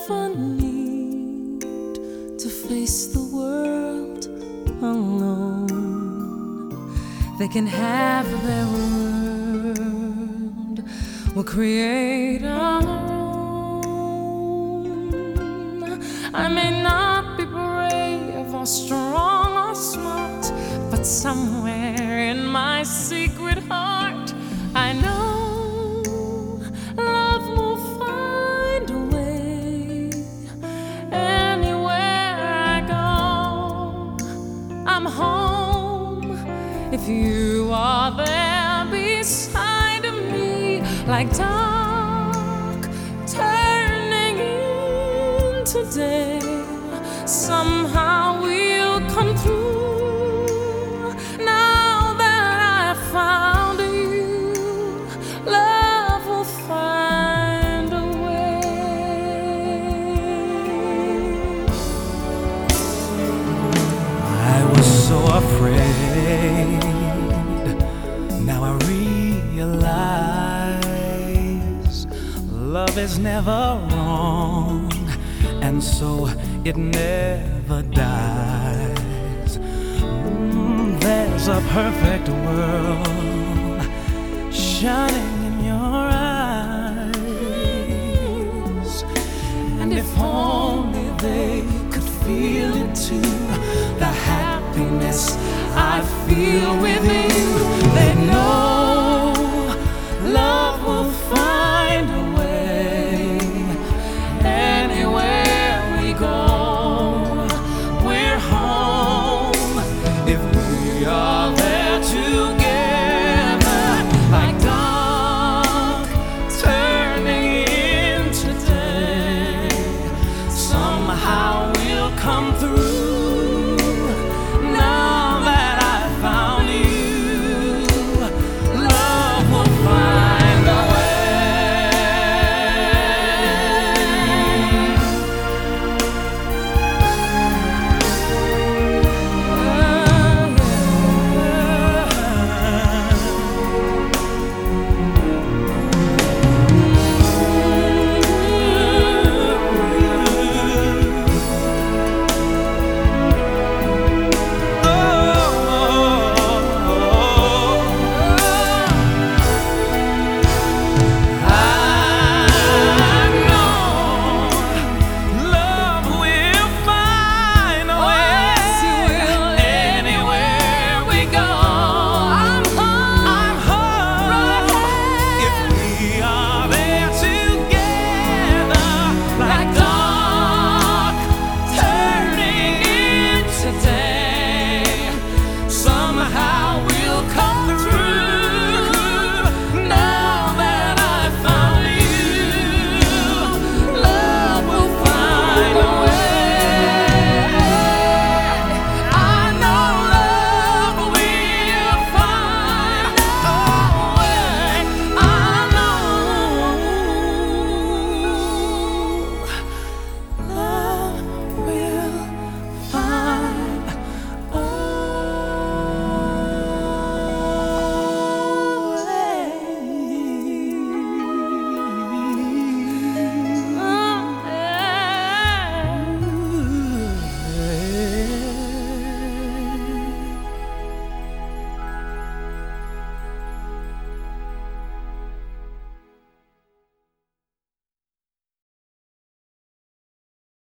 never need to face the world alone. They can have their world, we'll create our own. I may not be brave or strong or smart, but somewhere in my secret heart I know love will find a way. Anywhere I go, I'm home if you are there beside of me, like dark turning into day. Somehow we'll come through. Now that I found you, love will find a way. I was so afraid. Now I realize love is never wrong, and so it never dies. There's a perfect world shining in your eyes, and if only they could feel it too, the happiness I feel with you, they know